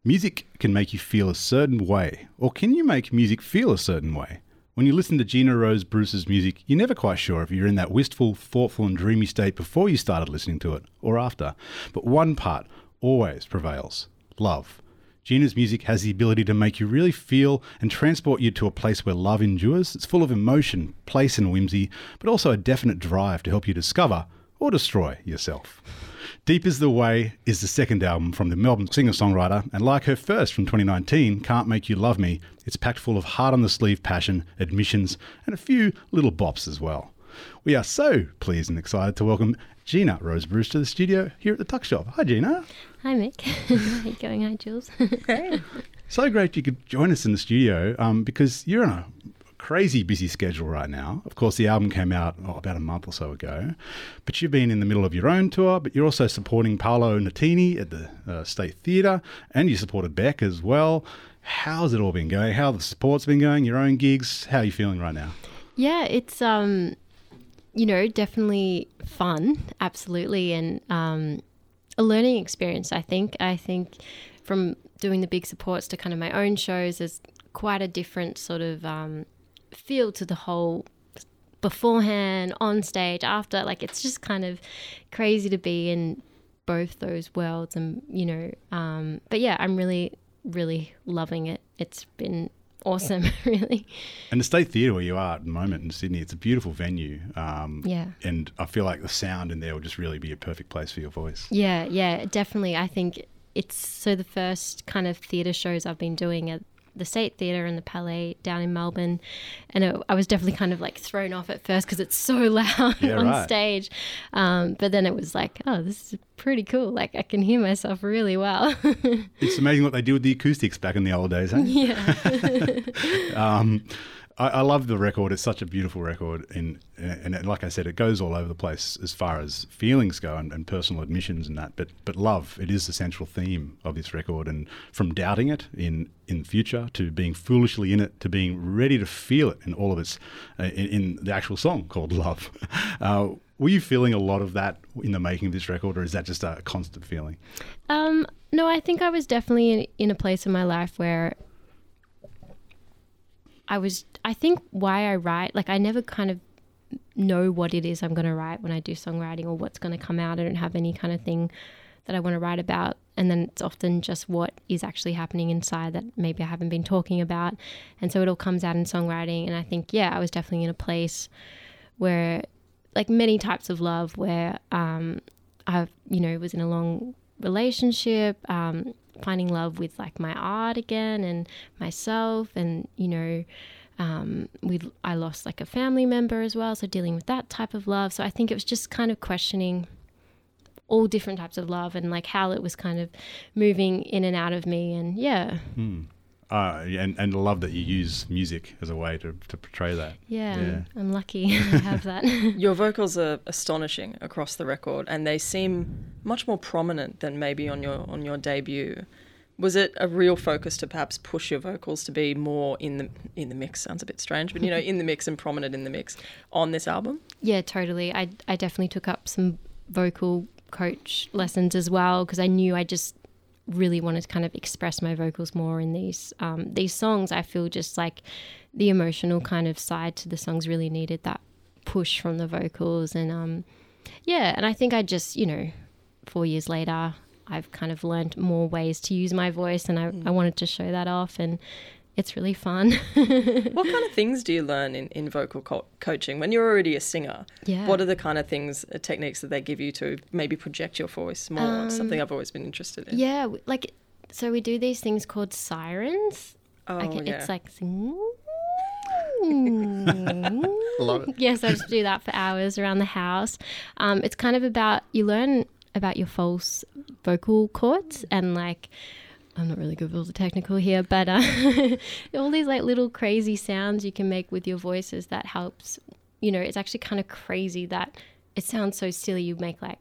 Music can make you feel a certain way, or can you make music feel a certain way? When you listen to Gina Rose Bruce's music, you're never quite sure if you're in that wistful, thoughtful and dreamy state before you started listening to it or after. But one part always prevails: love. Gina's music has the ability to make you really feel and transport you to a place where love endures. It's full of emotion, place and whimsy, but also a definite drive to help you discover or destroy yourself. Deep is the Way is the second album from the Melbourne singer-songwriter, and like her first from 2019, Can't Make You Love Me, it's packed full of heart-on-the-sleeve passion, admissions, and a few little bops as well. We are so pleased and excited to welcome Gina Rose Bruce to the studio here at the Tuck Shop. Hi, Gina. Hi, Mick. How you going? Hi, Jules. Hey. So great you could join us in the studio because you're on a crazy busy schedule right now. Of course, the album came out about a month or so ago, but you've been in the middle of your own tour, but you're also supporting Paolo Nutini at the State Theatre, and you supported Beck as well. How's it all been going? How the support's been going, your own gigs? How are you feeling right now? Yeah, it's, definitely fun, absolutely, and a learning experience, I think. I think from doing the big supports to kind of my own shows, there's quite a different sort of feel to the whole beforehand, on stage, after. Like, it's just kind of crazy to be in both those worlds, and but yeah, I'm really, really loving it. It's been awesome, really. And the State Theatre where you are at the moment in Sydney, it's a beautiful venue. Yeah. And I feel like the sound in there will just really be a perfect place for your voice. Yeah, definitely. I think it's the first kind of theatre shows I've been doing at the State Theatre and the Palais down in Melbourne, and I was definitely kind of like thrown off at first because it's so loud on stage, but then it was like, oh, this is pretty cool, like I can hear myself really well. It's amazing what they do with the acoustics back in the old days, eh? Yeah. I love the record. It's such a beautiful record, and like I said, it goes all over the place as far as feelings go and personal admissions and that. But love, it is the central theme of this record, and from doubting it in future to being foolishly in it to being ready to feel it in all of its in the actual song called Love. Were you feeling a lot of that in the making of this record, or is that just a constant feeling? No, I think I was definitely in a place in my life where I think why I write, like I never kind of know what it is I'm going to write when I do songwriting or what's going to come out. I don't have any kind of thing that I want to write about. And then it's often just what is actually happening inside that maybe I haven't been talking about. And so it all comes out in songwriting. And I think, yeah, I was definitely in a place where, like many types of love, where I, was in a long relationship, finding love with like my art again and myself, and I lost like a family member as well, so dealing with that type of love. So I think it was just kind of questioning all different types of love and like how it was kind of moving in and out of me, and yeah. And I love that you use music as a way to portray that. Yeah. I'm lucky I have that. Your vocals are astonishing across the record, and they seem much more prominent than maybe on your debut. Was it a real focus to perhaps push your vocals to be more in the mix? Sounds a bit strange, but in the mix and prominent in the mix on this album? Yeah, totally. I definitely took up some vocal coach lessons as well, because I knew I just really wanted to kind of express my vocals more in these songs. I feel just like the emotional kind of side to the songs really needed that push from the vocals, and and I think I just 4 years later I've kind of learned more ways to use my voice, and I wanted to show that off, and it's really fun. What kind of things do you learn in vocal coaching when you're already a singer? Yeah. What are the kind of techniques that they give you to maybe project your voice more? It's something I've always been interested in. Yeah, so we do these things called sirens. Oh, yeah. It's like... Love it. Yes, I just do that for hours around the house. It's kind of about... You learn about your false vocal cords, and like... I'm not really good with all the technical here, but all these like little crazy sounds you can make with your voices that helps. It's actually kind of crazy that it sounds so silly. You make like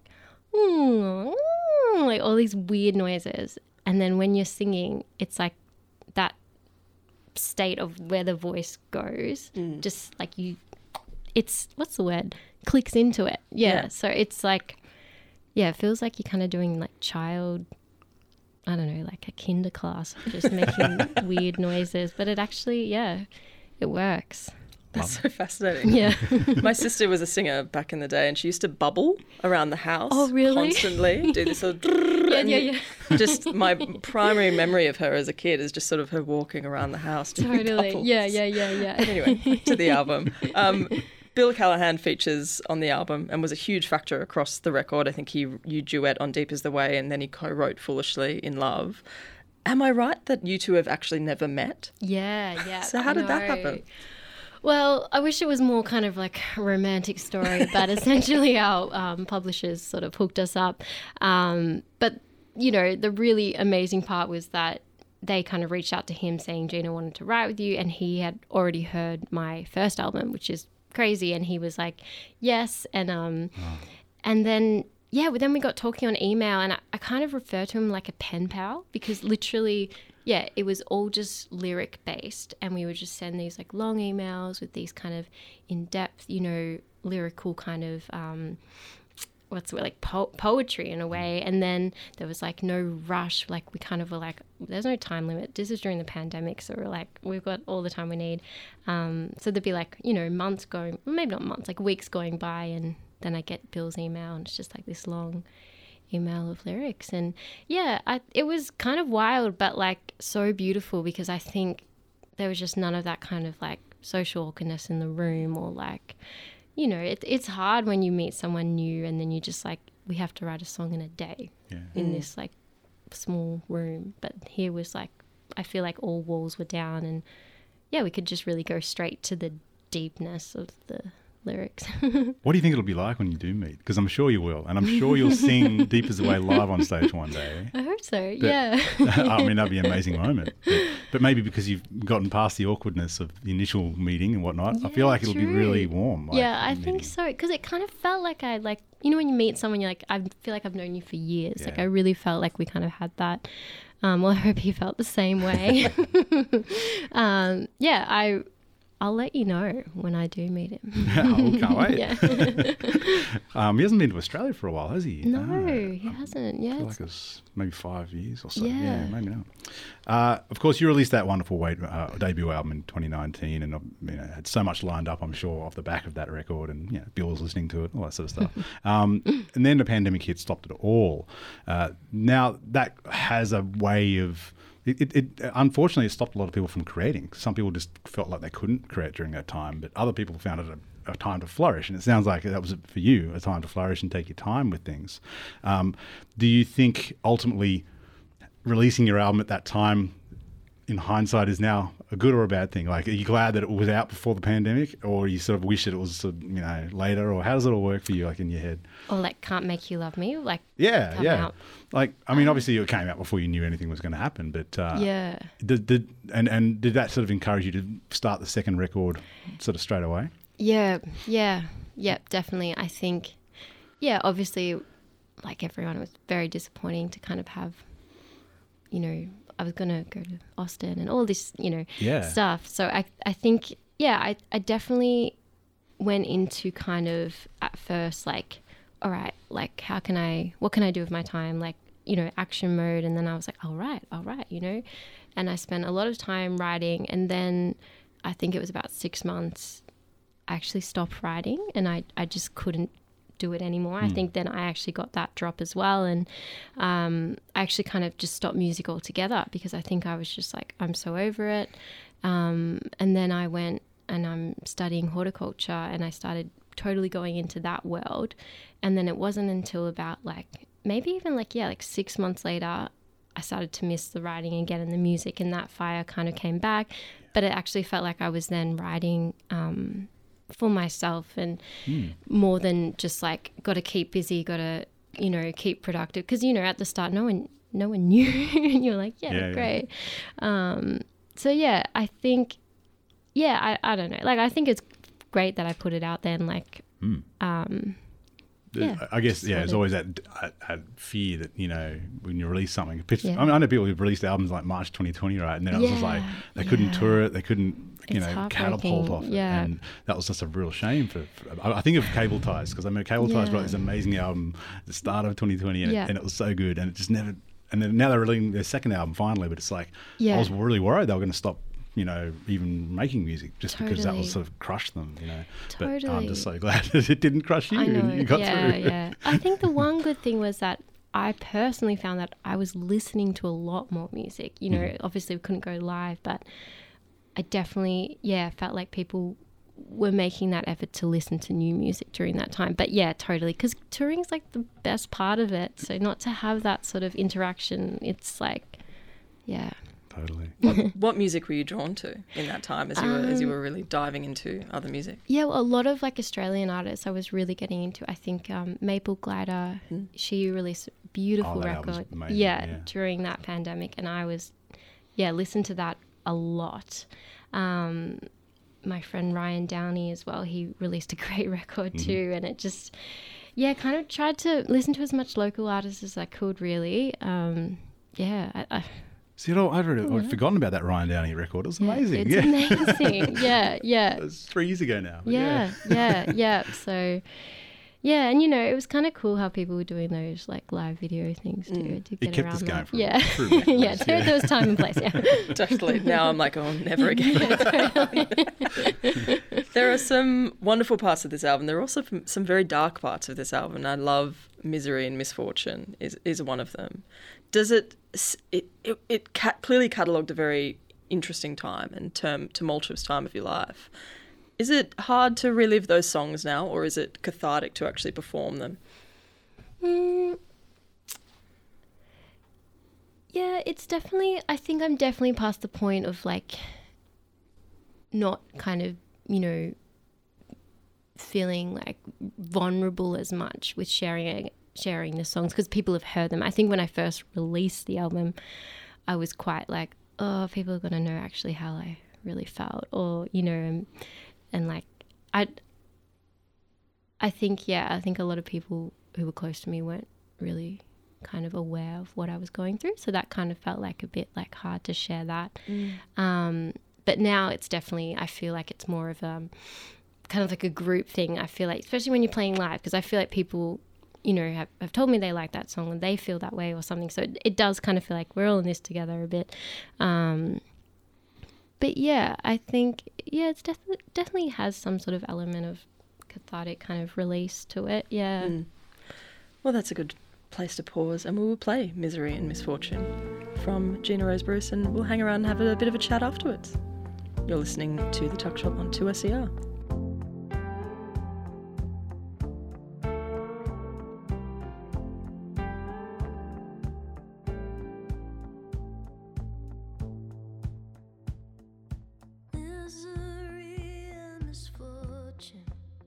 all these weird noises, and then when you're singing, it's like that state of where the voice goes, just like it's what's the word? Clicks into it. Yeah. So it's like, it feels like you're kind of doing like child I don't know, like a kinder class, just making weird noises. But it actually, yeah, it works. That's so fascinating. Yeah. My sister was a singer back in the day, and she used to bubble around the house. Oh, really? Constantly. Do this sort of... Yeah. Just my primary memory of her as a kid is just sort of her walking around the house doing Totally. bubbles. Yeah. Anyway, back to the album. Bill Callahan features on the album and was a huge factor across the record. I think you duet on Deep Is the Way, and then he co-wrote Foolishly in Love. Am I right that you two have actually never met? Yeah. So how did that happen? Well, I wish it was more kind of like a romantic story, but essentially our publishers sort of hooked us up. But, you know, the really amazing part was that they kind of reached out to him saying Gina wanted to write with you, and he had already heard my first album, which is crazy, and he was like, yes. And then we got talking on email, and I kind of refer to him like a pen pal, because literally, yeah, it was all just lyric based, and we would just send these like long emails with these kind of in-depth, you know, lyrical kind of poetry in a way. And then there was like no rush, like we kind of were like, there's no time limit, this is during the pandemic, so we're like, we've got all the time we need. So there'd be like, you know, months going, maybe not months, like weeks going by, and then I get Bill's email, and it's just like this long email of lyrics. And yeah, it was kind of wild, but like so beautiful, because I think there was just none of that kind of like social awkwardness in the room, or like, you know, it's hard when you meet someone new and then you just like, we have to write a song in a day in this like small room. But here was like, I feel like all walls were down, and yeah, we could just really go straight to the deepness of the lyrics. What do you think it'll be like when you do meet? Because I'm sure you will, and I'm sure you'll sing Deep As the Way live on stage one day. I hope so, But, yeah. I mean, that'd be an amazing moment. But maybe because you've gotten past the awkwardness of the initial meeting and whatnot, I feel like it'll be really warm. Like, yeah, I think so, because it kind of felt like you know, when you meet someone, you're like, I feel like I've known you for years. Yeah. Like I really felt like we kind of had that. Well, I hope he felt the same way. Yeah, I'll let you know when I do meet him. Oh, can't wait. Yeah. He hasn't been to Australia for a while, has he? No, he hasn't. Yeah. I feel like it's maybe 5 years or so. Yeah. Maybe not. Of course, you released that wonderful debut album in 2019, and had so much lined up, I'm sure, off the back of that record, and Bill was listening to it, all that sort of stuff. And then the pandemic hit, stopped it all. Now that has a way of... It unfortunately, it stopped a lot of people from creating. Some people just felt like they couldn't create during that time, but other people found it a time to flourish. And it sounds like that was, for you, a time to flourish and take your time with things. Do you think ultimately releasing your album at that time, in hindsight, is now a good or a bad thing? Like, are you glad that it was out before the pandemic, or you sort of wish that it was later, or how does it all work for you, like in your head? Or like Can't Make You Love Me, like out. Like, I mean, obviously it came out before you knew anything was going to happen, but did that sort of encourage you to start the second record sort of straight away? Yeah, definitely. I think, obviously, like everyone, it was very disappointing to kind of have, you know, I was going to go to Austin and all this, you know, stuff. So I think, I definitely went into kind of at first like, all right, like what can I do with my time? Like, you know, action mode. And then I was like, all right, you know, and I spent a lot of time writing. And then I think it was about 6 months, I actually stopped writing, and I just couldn't do it anymore. I think then I actually got that drop as well, and I actually kind of just stopped music altogether, because I think I was just like, I'm so over it. And then I went and I'm studying horticulture, and I started totally going into that world. And then it wasn't until about like maybe even like 6 months later, I started to miss the writing again and the music, and that fire kind of came back. But it actually felt like I was then writing for myself, and more than just like got to keep busy, got to, you know, keep productive, because, you know, at the start no one knew and you're like great. So I think I don't know, like I think it's great that I put it out there, and like I guess there's always that fear that, you know, when you release something, I mean, I know people who've released albums like March 2020, right, and then it was just like they couldn't tour it, they couldn't, you know, catapult off it, and that was just a real shame for I think of Cable Ties, because I remember Cable Ties brought this amazing album at the start of 2020, and it was so good, and it just never and then now they're releasing their second album finally, but it's like, Yeah. I was really worried they were going to stop, you know, even making music just because that will Totally. sort of crush them, you know. But I'm Totally. just so glad that it didn't crush you I know. and you got yeah, through. yeah. I think the one good thing was that I personally found that I was listening to a lot more music. You know, obviously we couldn't go live, but I definitely, felt like people were making that effort to listen to new music during that time. But yeah, totally. Because touring's like the best part of it. So not to have that sort of interaction, it's like, yeah. Totally. What music were you drawn to in that time as you were really diving into other music? Yeah, well, a lot of like Australian artists I was really getting into. I think Maple Glider, she released a beautiful that album's record. amazing, Yeah, yeah. during that pandemic, and I was, listened to that a lot. My friend Ryan Downey as well, he released a great record too, and it just, kind of tried to listen to as much local artists as I could really. See, I'd forgotten about that Ryan Downey record. It was amazing. It's amazing. Yeah. It was 3 years ago now. But Yeah. So, and it was kind of cool how people were doing those like live video things too. To It get kept around us going that. for yeah, through many yeah. months, There was time and place. Yeah, Totally. Now I'm like, oh, never again. There are some wonderful parts of this album. There are also some very dark parts of this album. And I love Misery and Misfortune is one of them. Does it clearly catalogued a very interesting time and tumultuous time of your life. Is it hard to relive those songs now, or is it cathartic to actually perform them? Yeah, it's definitely, I think I'm definitely past the point of like not kind of, feeling like vulnerable as much with sharing the songs because people have heard them. I think when I first released the album, I was quite like, oh, people are going to know actually how I really felt, or, and like, I think a lot of people who were close to me weren't really kind of aware of what I was going through. So that kind of felt like a bit like hard to share that. But now it's definitely, I feel like it's more of a kind of like a group thing. I feel like, especially when you're playing live, because I feel like people, have told me they like that song and they feel that way or something. So it does kind of feel like we're all in this together a bit. But yeah, I think, it's definitely has some sort of element of cathartic kind of release to it. Yeah. Well, that's a good place to pause, and we will play Misery and Misfortune from Gina Rose Bruce, and we'll hang around and have a bit of a chat afterwards. You're listening to The Tuck Shop on 2SER. Misery and misfortune,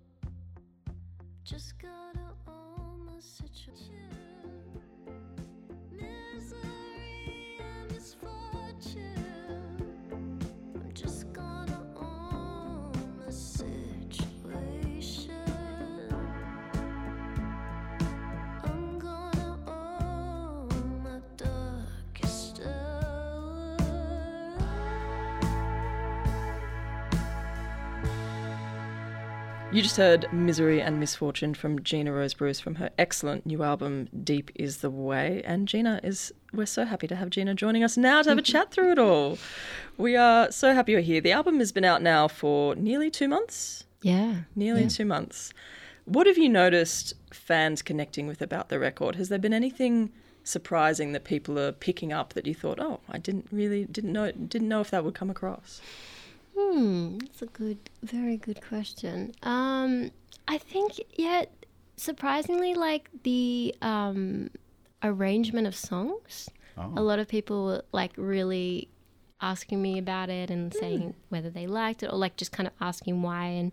just gotta own the situation. Misery and misfortune, I'm just gonna own the situation. I'm gonna own my darkest hour. You just heard Misery and Misfortune from Gina Rose Bruce from her excellent new album Deep Is the Way. And we're so happy to have Gina joining us now to have a chat through it all. We are so happy you're here. The album has been out now for nearly 2 months. Yeah. Nearly 2 months. What have you noticed fans connecting with about the record? Has there been anything surprising that people are picking up that you thought, oh, I didn't know if that would come across? That's a very good question. I think, surprisingly, like the arrangement of songs. Oh. A lot of people were like really asking me about it and saying whether they liked it or like just kind of asking why, and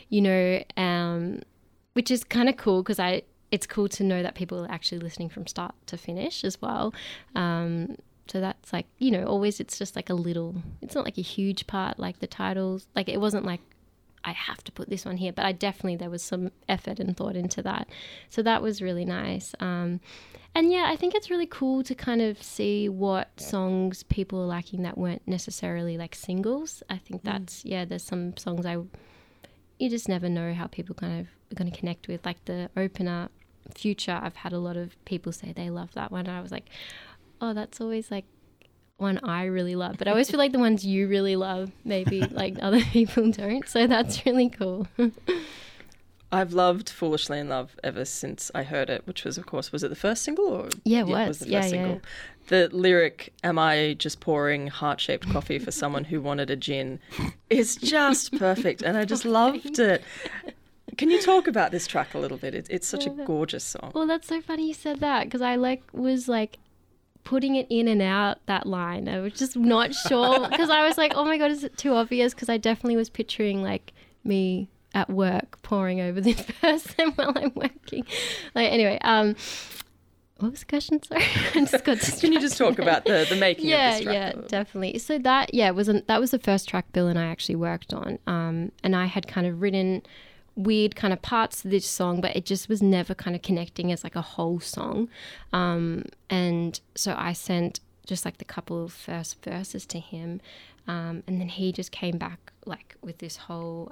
which is kind of cool because it's cool to know that people are actually listening from start to finish as well. So that's like, always it's just like it's not like a huge part, like the titles, like it wasn't like I have to put this one here, but there was some effort and thought into that. So that was really nice. And yeah, I think it's really cool to kind of see what songs people are liking that weren't necessarily like singles. I think there's some songs you just never know how people kind of are going to connect with, like the opener, Future. I've had a lot of people say they love that one. And I was like, oh, that's always like one I really love. But I always feel like the ones you really love, maybe like other people don't. So that's really cool. I've loved Foolishly in Love ever since I heard it, which was, of course, was it the first single? Or Yeah, it was. the Yeah, first yeah. single. The lyric, am I just pouring heart-shaped coffee for someone who wanted a gin, is just perfect. And I just loved it. Can you talk about this track a little bit? It's such a gorgeous song. Well, that's so funny you said that because I was putting it in and out that line. I was just not sure because I was like, oh my God, is it too obvious? Because I definitely was picturing like me at work pouring over this person while I'm working. Like anyway, what was the question? Sorry, I just got distracted. Can you just talk about the making of this track? Yeah, definitely. So that was the first track Bill and I actually worked on. And I had kind of written weird kind of parts to this song, but it just was never kind of connecting as like a whole song. And so I sent just like the couple of first verses to him, and then he just came back like with this whole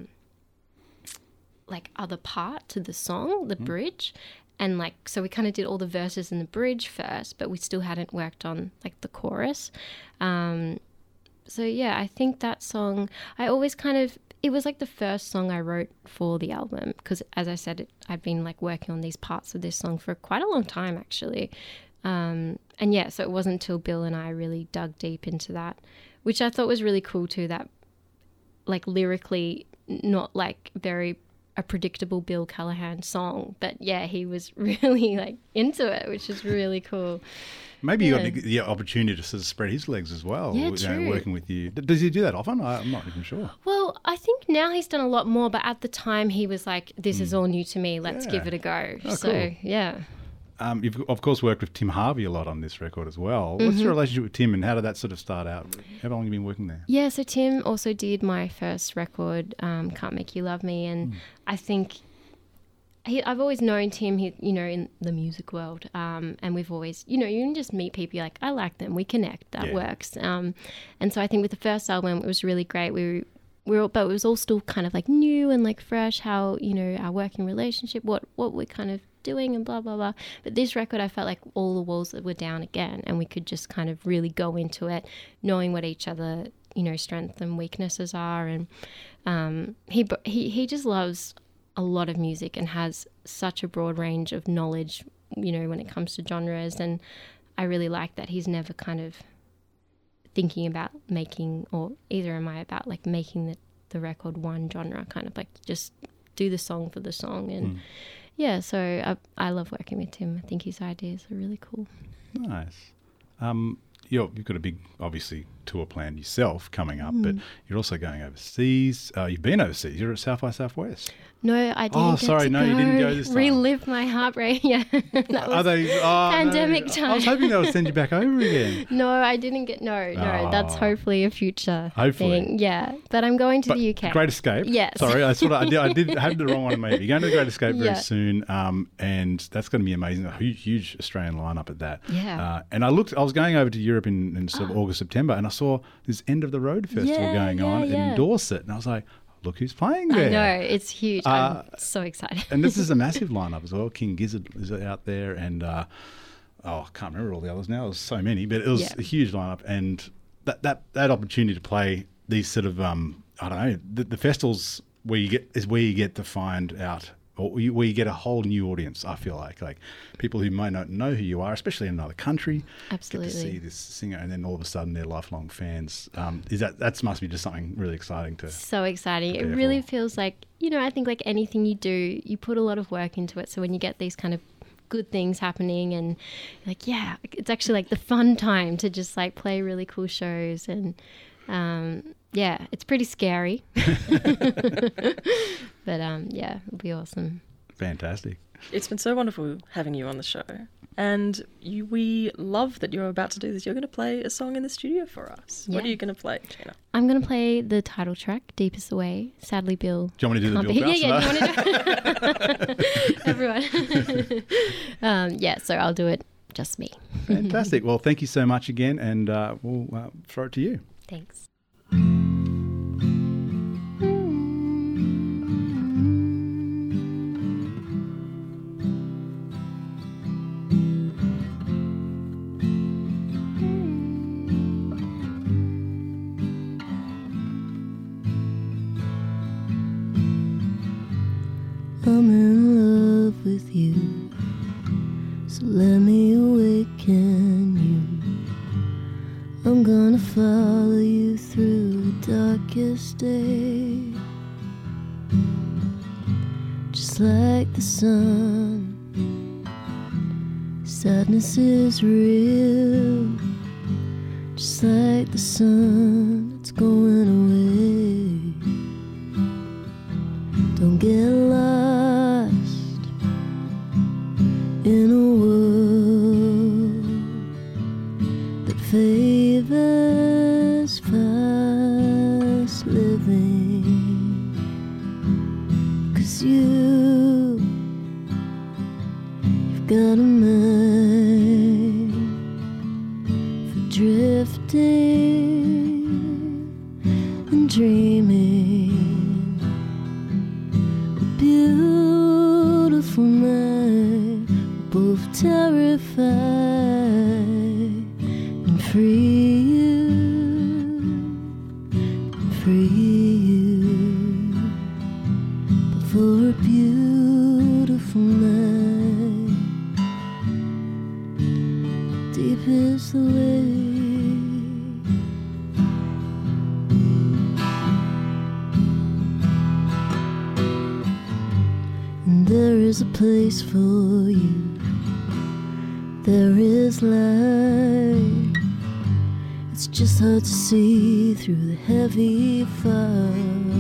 like other part to the song, the bridge. And like, so we kind of did all the verses in the bridge first, but we still hadn't worked on like the chorus. So yeah, I think that song, I always it was like the first song I wrote for the album because as I said, I've been like working on these parts of this song for quite a long time actually. And yeah, so it wasn't until Bill and I really dug deep into that, which I thought was really cool too, that like lyrically not like very a predictable Bill Callahan song, but yeah, he was really like into it, which is really cool. Maybe you got the opportunity to sort of spread his legs as well, Yeah, true. working with you. Does he do that often? I'm not even sure. Well, I think now he's done a lot more, but at the time he was like, this is all new to me, let's give it a go. Oh, so cool. yeah. You've, of course, worked with Tim Harvey a lot on this record as well. What's your relationship with Tim and how did that sort of start out? How long have you been working there? Yeah, so Tim also did my first record, Can't Make You Love Me, and I think I've always known Tim, in the music world, and we've always, you can just meet people, you're like, I like them, we connect, that works. And so I think with the first album, it was really great. But it was all still kind of like new and like fresh, how, our working relationship, what we're kind of doing and blah, blah, blah. But this record, I felt like all the walls were down again and we could just kind of really go into it, knowing what each other, strengths and weaknesses are. And he just loves a lot of music and has such a broad range of knowledge, when it comes to genres. And I really like that he's never kind of thinking about making, or either am I about like making the record one genre, kind of like just do the song for the song. And yeah, so I love working with Tim. I think his ideas are really cool. Nice. You've got a big, obviously, tour planned yourself coming up, but you're also going overseas. You've been overseas. You're at South by Southwest. No, I didn't. Oh, get sorry, to no, you didn't go this time. Relive my heartbreak. Yeah, that was Are they? Oh, pandemic no. time. I was hoping they would send you back over again. No, I didn't get. No, that's hopefully a future Hopefully. thing. Yeah, but I'm going to the UK. Great Escape. Yes. Sorry, I had the wrong one maybe. You're going to the Great Escape very Yeah. soon, and that's going to be amazing. A huge Australian lineup at that. Yeah. And I was going over to Europe in sort of August, September, and I saw this End of the Road festival going on in Dorset, and I was like, look who's playing there. I know, it's huge. I'm so excited. And this is a massive lineup as well. King Gizzard is out there, and I can't remember all the others now. There's so many, but it was a huge lineup, and that opportunity to play these sort of I don't know, the festivals where you get to find out, or where you get a whole new audience. I feel like people who might not know who you are, especially in another country, Absolutely. get to see this singer, and then all of a sudden they're lifelong fans. That must be just something really exciting to. So exciting. It prepare really for. feels like, I think like anything you do, you put a lot of work into it. So when you get these kind of good things happening and you're like, yeah, it's actually like the fun time to just like play really cool shows. And yeah, it's pretty scary. But yeah, it'll be awesome. Fantastic. It's been so wonderful having you on the show. And we love that you're about to do this. You're going to play a song in the studio for us. What are Yeah. you going to play, Gina? I'm going to play the title track, Deepest Away. Sadly, Bill. Do you want me to do the can't Bill be- bounce? Yeah, do you want to do Everyone. Yeah, so I'll do it just me. Fantastic. Well, thank you so much again, and we'll throw it to you. Thanks. with you. So let me awaken you. I'm gonna follow you through the darkest day. Just like the sun, sadness is real. Just like the sun, it's going away. Don't get lost in a world that favors fast living. 'Cause you've got a mind for drifting and dreaming. A beautiful night, both terrified and free you, and free you. But for a beautiful night, deep is the way. And there is a place for you. There is light. It's just hard to see through the heavy fog.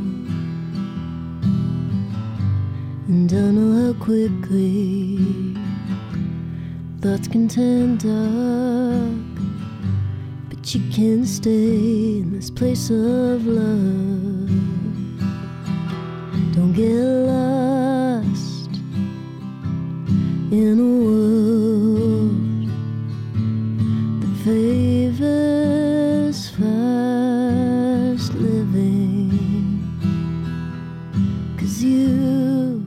And I know how quickly thoughts can turn dark, but you can stay in this place of love. Don't get lost in a world that favors fast living. 'Cause you've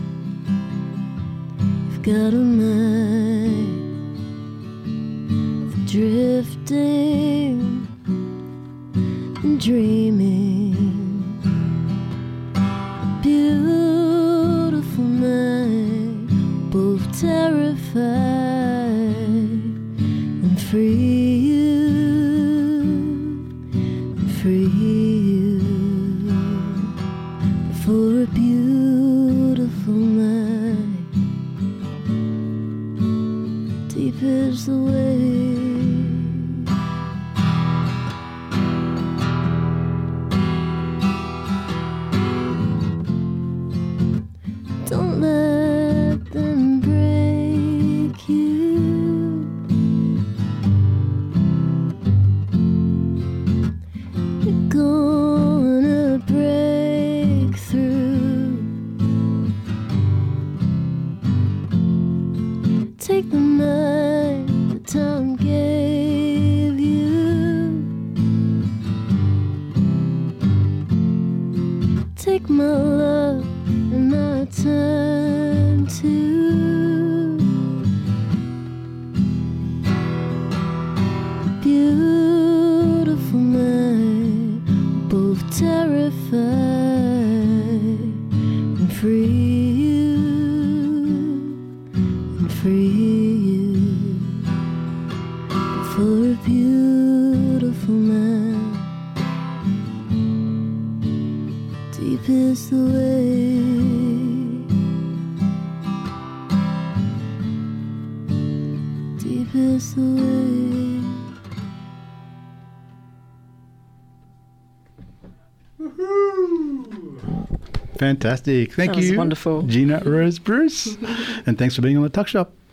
got a mind for drifting and dreaming. A beautiful night, both terrified and free you, and free you. But for a beautiful night, deep is the way. Don't let them break you. You're gonna break through. Take the night that time gave you. Take my love and my time too. Beautiful night, both terrified and free you, and free you. But for a beautiful night, deep is the way. Deep is the way. Fantastic. Thank That was you. wonderful. Gina Rose Bruce. And thanks for being on the Tuck Shop.